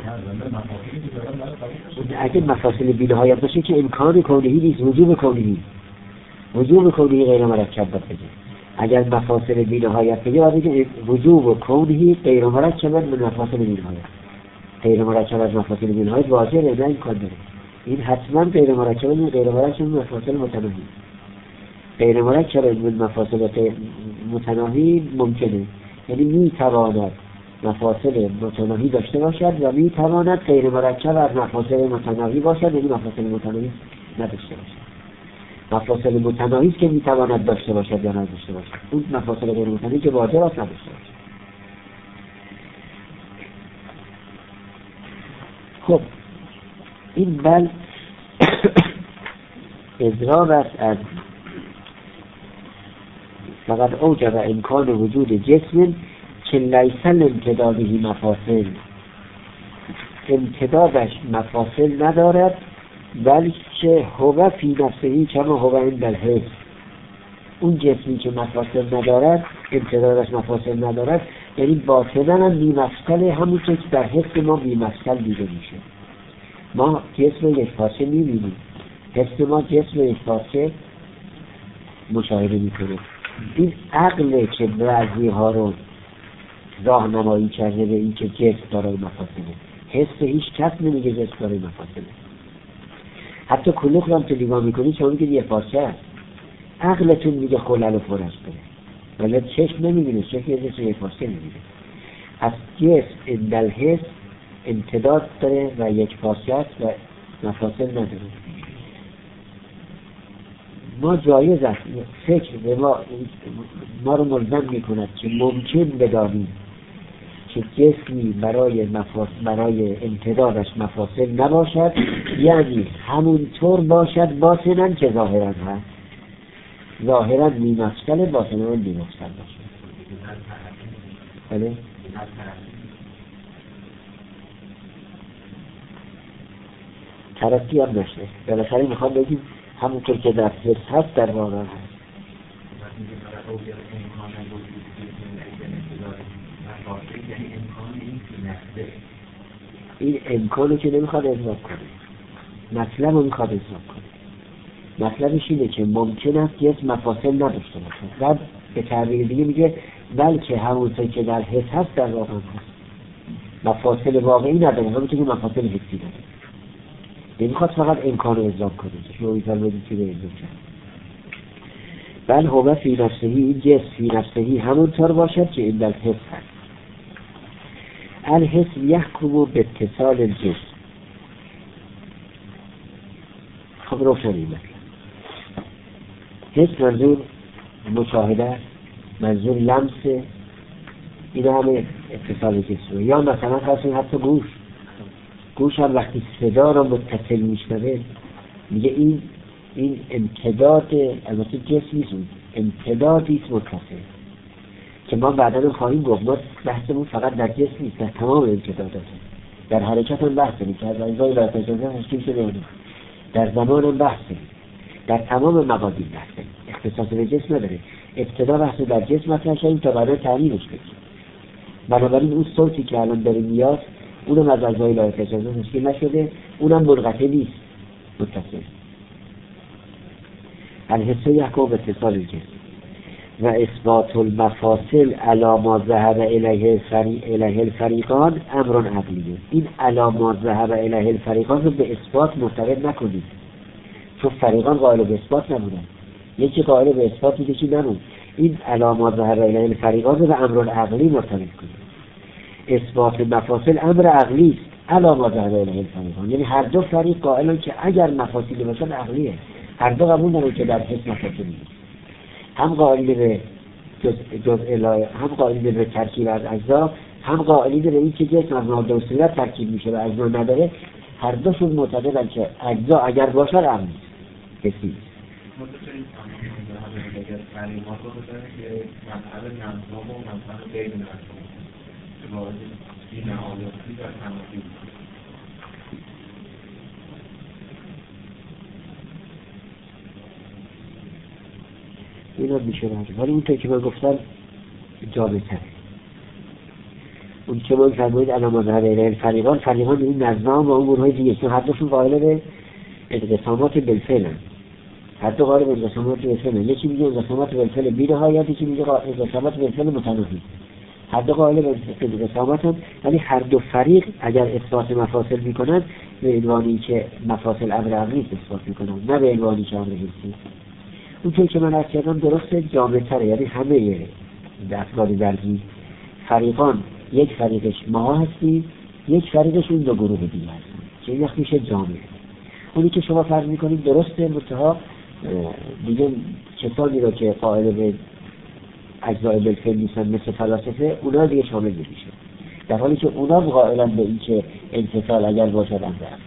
اگه مفاصل بی‌نهایت باشه که امکان کونهی نیست، وجوب کونهی غیر مرکب باشه. اگر مفاصل بی‌نهایت بگه باید بگه وجوب کونهی غیر مرکب من مفاصل بی‌نهایت. غیر مرکب از مفاصل بی‌نهایت واجبه، نه این کار داره. این حتما غیر مرکب مفاصل متناهی. غیر مرکب من مفاصل متناهی ممکنه، یعنی میتواند مفاصل متناهی داشته باشد و میتواند غیر مرکب از مفاصل متناهی باشد، یعنی مفاصل متناهی نداشته باشد. مفاصل متناهی است که میتواند داشته باشد یا نداشته باشد. اون مفاصل غیر متناهی که واجب است نداشته باشد. خب این بل اضراب است از فقط اوجب امکان وجود جسم که لیسل امتدادی مفاصل، امتدادش مفاصل ندارد، بلکه هو فی نفسهی کما هو عند الحس. اون جسمی که مفاصل ندارد، امتدادش مفاصل ندارد، یعنی باطنا هم بی‌مفصل، همون که در حس ما بی‌مفصل دیده میشه. ما جسم یک پارچه می‌بینیم، حس ما جسم یک پارچه مشاهده می‌کنه. این عقله که بعضی ها رو راهنمایی کرده به این که جسم دارای مفاصله. حس هیچ کس نمیگه جسم دارای مفاصله. حتی کلوخ رو هم که نگاه میکنی شما میگه یه پارچه هست، عقلتون میگه خلل و فرش داره، ولی چشم نمیبینه، چشم یه پارچه میبینه. از جسم اندل حس امتداد داره و یک پارچه است و مفاصل نداره. ما جایز است فکر به ما رو ملزم میکند که ممکن بدانیم که جسمی برای امتدادش مفاصل نباشد، یعنی همونطور باشد باطناً که ظاهراً هست، ظاهراً بی‌مفصل، باطناً بی‌مفصل باشد. بله؟ ترقی هم نشه. بالاخره میخوام بگیم همونطور که در حس هست در واقع هست. این امکانو که نمیخواد اضافه کنه، مطلب رو میخواد اضافه کنه. مطلبش اینه که ممکن است یک مفاصل نداشته باشه. بعد به تعبیر دیگه میگه بلکه همونطور که در حس هست در واقع هست، مفاصل واقعی نداره، همونطور که مفاصل حسی داره. نمیخواد فقط امکان رو اضافه کنه که شما بگید که به اضافه کنه. بل هو فی نفسهی، این جسم فی نفسهی همونطور باشد که این در حس هست. الحس یحکم به اتصال الجسم. خب روشن این مطلب. حس منظور مشاهده، منظور لمسه، این همه اتصال جسم. یا مثلا خواستیم حتی گوش هم وقتی صدا را متصل میشنوه میگه این امتداد، البته جسم نیست، امتدادی است متصل که ما بعدا خواهیم گفت. ما بحثمون فقط در جسم نیست، در تمام امتدادات، در حرکت هم بحث کنیم که از اجزای لایتجازه هشتیم شده اونیم، در زمان هم بحث کنیم، در تمام مقادیر بحث کنیم، اختصاص به جسم نداره. ابتدا بحث در جسم مطرح شدیم تا بعدا تعریفش کنیم. بنابراین اون صوتی که الان داره میاد اونم از اجزای لایتجازه تشکیل نشده، اونم منقطع نیست، متصل. الحس یحکم به اتصال الجسم و اثبات المفاصل علی ما ذهب الیه الفریقان امر عقلیه. این علی ما ذهب الیه الفریقان رو به اثبات مرتبط نکنید، چون فریقان قائل به اثبات نبودن. یکی قائل به اثبات میگه چی نمون. این علی ما ذهب الیه الفریقان رو به امر عقلی مرتبط کنید. اثبات مفاصل امر عقلی است، علی ما ذهب الیه الفریقان، یعنی هر دو فریق قائلن که اگر مفاصلی باشن عقلیه. هر دو قبول دارن که در حس مفاصل نیست. هم قائل به هم قائل به ترکیب از اجزا، هم قائل به این که جسم از ماده و صورت ترکیب میشه و اجزا نداره. هر دوشون معتقدن که اجزا اگر باشه عقلی است، حسی. اینا میشه راجع، ولی اون که من گفتم جامع‌تره. اون که من فرمایید علامه ذهب الفریقان، فریقان این نظام و اون گروه دیگه که هر دوشون قائل به انقسامات بالفعل هستند. هر دو قائل به انقسامات بالفعل. یکی میگه انقسامات بالفعل بی‌نهایت، یکی میگه انقسامات بالفعل متناهی. هر دو قائل به انقسامات هستند، ولی هر دو فریق اگر اثبات مفاصل میکنن به عنوانی که مفاصل امر عقلی اثبات میکنن، نه به عنوانی که امر حسی. اون که من عرض کردم درسته جامع‌تره، یعنی همه افراد درگی فریقان، یک فریقش ما هستیم، یک فریقش اون دو گروه دیگه هستن که این میشه جامعه. اونی که شما فرض میکنید درسته، منتها دیگه کسانی رو که قائل به اجزای بالفعل نیستن مثل فلاسفه، اونا دیگه شامل نمیشه، در حالی که اونا قائلن به این که انفصال اگر باشد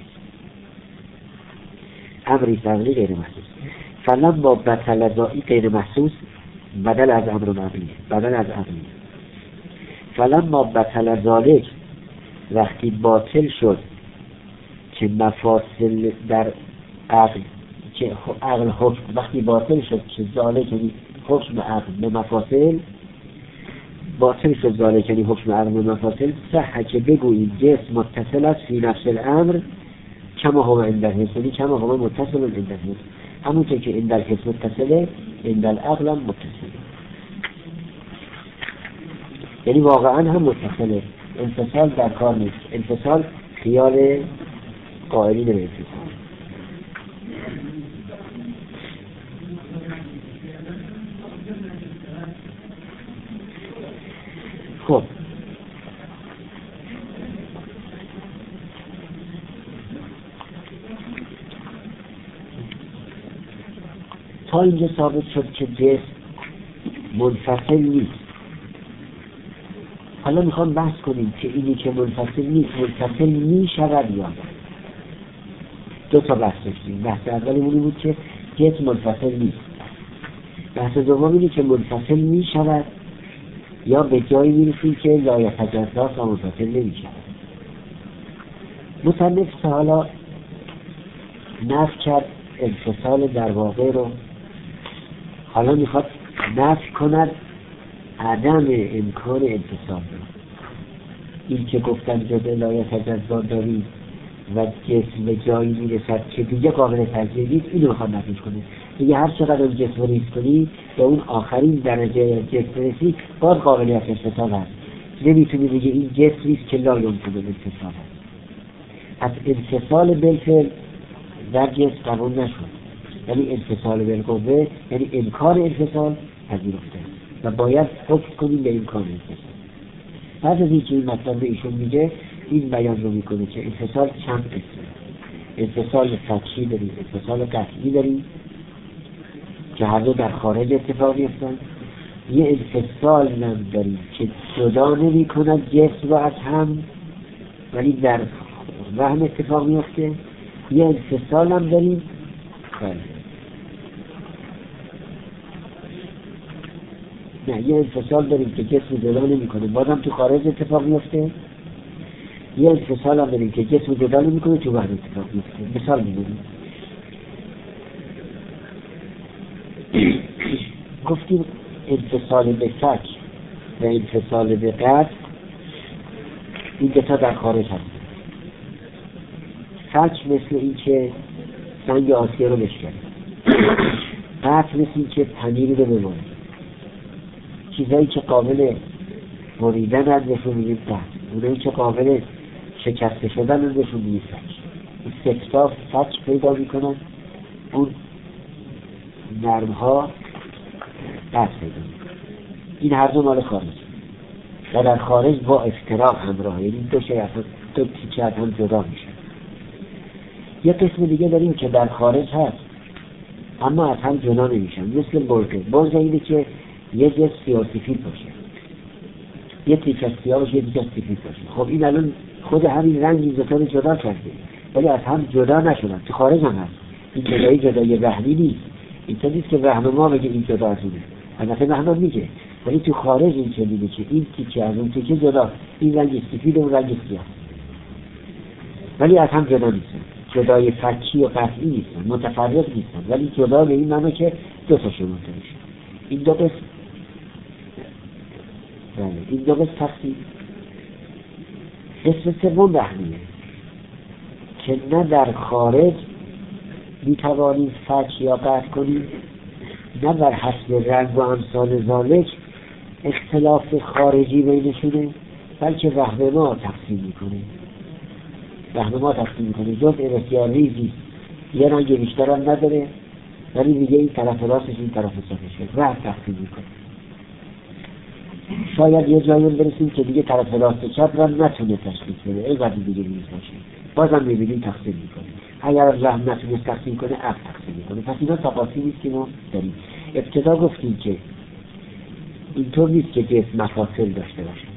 امری عقلی غیر محسوس. فلما با بطل ذاتی غیر محسوس بدل از امر عقلی، بدل از عقلی. فلما بطل ذالک، وقتی باطل شد که مفاصل در عقل، که عقل حکم، وقتی باطل شد که ذالک یعنی حکم عقل به مفاصل، باطل شد ذالک یعنی حکم عقل به مفاصل، صح که بگویید جسم متصل است فی نفس الامر کما هو عند الحس، یعنی کما هو متصل عند الحس، همونطور که عند الحس متصله عند العقل هم متصله، یعنی واقعا هم متصله. انفصال در کار نیست، انفصال خیال قائلین به انفصال. خب تا اینجا ثابت شد که جسم منفصل نیست. حالا میخوام بحث کنیم که اینی که منفصل نیست منفصل میشود یا نه. دو تا بحث داشتیم. بحث اولی بود که جسم منفصل نیست. بحث دوم اینه که منفصل میشود یا به جایی میرسیم که لا یتجزا و منفصل نمیشود. مصنف حالا نفی کرد انفصال در واقع رو، حالا میخواد نفی کند عدم امکان انفصال رو. این که گفتن جزء لا یتجزا داریم و جسم به جایی میرسد که دیگه قابل تجزیه نیست، اینو میخواد نفیش کنه. دیگه هر چقدر اون جسم رو ریز کنی به اون آخرین درجه جسم رسی باز قابلیت انفصال هست. نمیتونی بگه این جسمیست که لا یمکن انفصال هست. از انفصال بالفعل در جسم قبول نشد، یعنی انفصال بالقوه، یعنی امکان انفصال پذیرفته و باید حکم کنیم به امکان انفصال. بعد از اینکه این مطلب به ایشون میگه، این بیان رو میکنه که انفصال چند قسمه. انفصال سطحی داریم، انفصال قطعی داریم که هر دو در خارج اتفاق میفتن. یه انفصال هم داریم که جدا نمی کند جسم رو از هم ولی در وهم اتفاق میفته. یه انفصال هم داریم یه انفصال داریم که جسم جدا نمی کنه بازم تو خارج اتفاق میفته. یه انفصال هم داریم که جسم جدا نمی کنه تو وهم اتفاق میفته. مثال میدونیم گفتیم انفصال به فک و انفصال به قطع این دوتا در خارج هست. فک مثل این که سنگ آسیا رو بشکنه، قطع مثل این که پنیر رو بمونه. چیزایی که قابل بریدن از نشون میدیم قطع، اونایی که قابل شکسته شدن از نشون میدیم فک. این سکتا فک پیدا میکنن، اون نرمها قطع پیدا میکنن. این هر دو مال خارج و در خارج با افتراق همراه، یعنی دو تیکه از هم جدا میشن. یه قسم دیگه داریم که در خارج هست اما از هم جدا نمیشن، مثل برزه. برزه اینه که یه جس سیاه سفید باشه، یه تیکه سیاه باشه، یه تیکه سفید باشه. خب این الان خود همین رنگ این دوتا رو جدا کرده ولی از هم جدا نشدن، تو خارج هم هست. این جدایی جدایی وهمی نیست. اینطور نیست که وهم ما بگه این جدا از اونه، البته وهم میگه ولی تو خارج این چه میگه که این تیکه از اون تیکه جدا، این رنگ سفید و اون رنگ سیاه، ولی از هم جدا نیستن. جدای فکی و قطعی نیستن، متفرق نیستن، ولی جدا به این معنی که دو تا شروع میشه. این دو قسم این دو قسم تقسیم. قسم سوم وهمیه که نه در خارج میتوانیم فک یا قطع کنیم، نه بر حسب رنگ و امثال ذالک اختلاف خارجی بینشونه، بلکه وهم ما تقسیم میکنه. وهم ما تقسیم میکنه جزء بسیار ریزی، یه رنگ بیشتر هم نداره ولی دیگه این طرف راستش این طرف چپشه، وهم تقسیم میکنه. شاید یه جایی برسیم که دیگه طرف راست چپ را نتونه تشخیص بده، اینقدر دیگه ریز باشه، بازم میبینیم تقسیم میکنه. اگر از وهم نتونه تقسیم کنه عقل تقسیم میکنه. پس اینا تقاسیمیست که ما داریم. ابتدا گفتیم که اینطور نیست که جسم مفاصل داشته باشه.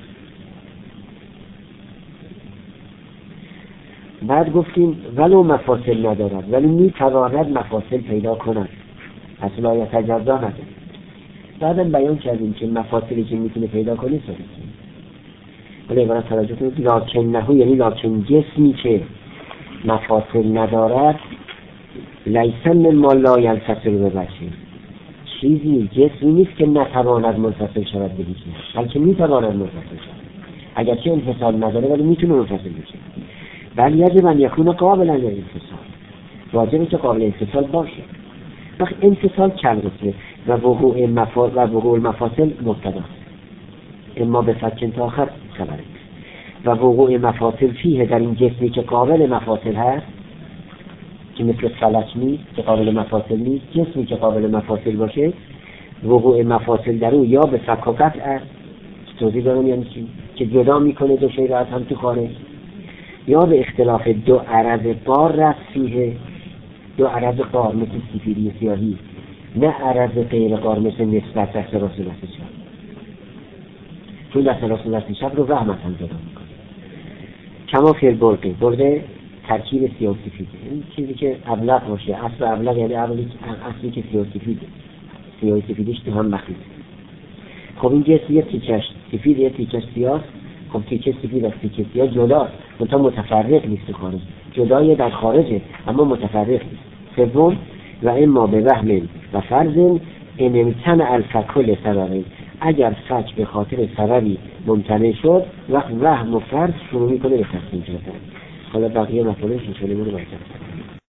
بعد گفتیم ولو مفاصل ندارد ولی میتواند مفاصل پیدا کند، پس لا یتجزا نداره. بعدم بیان کردیم که مفاصلی که میتونه پیدا کنه سریعه. ولی عبارت توجه کنید لکن نهو، یعنی لکن جسمی که مفاصل ندارد لیسن مما لا ینفصل ببشه، چیزی جسمی نیست که نتواند منفصل شود به هیچ نه، بلکه میتواند منفصل شود. اگرچه انفصال نداره ولی میتونه منفصل بشه. بل یجب ان یکون قابلا للانفصال، واجبه که قابل انفصال باشه. وقت انفصال چند قسمه و وقوع المفاصل مبتداست، اما به فکن تا آخر خبره. و وقوع مفاصل فیه در این جسمی که قابل مفاصل هست، که مثل فلک نیست که قابل مفاصل نیست، جسمی که قابل مفاصل باشه وقوع مفاصل در او یا به فک و قطع است، توضیح دارم یعنی چی؟ که جدا میکنه دو شی را از هم تو خارج، یا به اختلاف دو عرض قار رفت فیه، دو عرض قار مثل سفیدی سیاهی، نه عرض غیر قار مثل نسبت دست راست دست چپ. چون دست راست و دست چپ رو وهم هم جدا میکنه. کما فی البرقی، برقه ترکیب سیاه و سفیده، این چیزی که ابلق باشه، اصل ابلق یعنی اصلی که سیاه و سفیده، سیاه و سفیدش تو هم مخلوط. خب این جسم یه تیکش سفید یه تیکش سیاه، خب تیکه سفید از تیکه سیاه جداست، منتها متفرق نیست خارج، جدای در خارجه اما متفرق نیست. سوم و اما به وهم و فرض ان امتنع الفک لسبب، اگر فک به خاطر سببی ممتنع شد وقت وهم و فرض شروع میکنه به تصمیم گرفتن. حالا بقیه مطالبش ان شاء الله